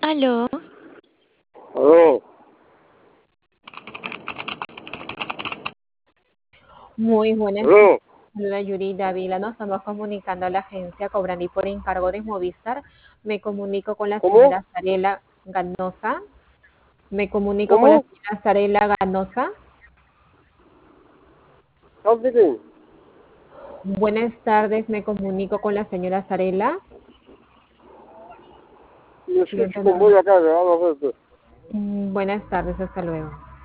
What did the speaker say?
Aló, Aló, muy buenas tardes. aló, Hola Yuri Dávila, nos estamos comunicando a la agencia Cobrandi por encargo de Movistar. Me comunico con la ¿cómo? señora Sarela Ganosa. Me comunico con la ¿Cómo? señora Sarela Ganosa. ¿Estás bien? Buenas tardes, me comunico con la señora Sarela. Me escucho Cliente con voz normal. acá, vamos a ver. Buenas tardes, hasta luego.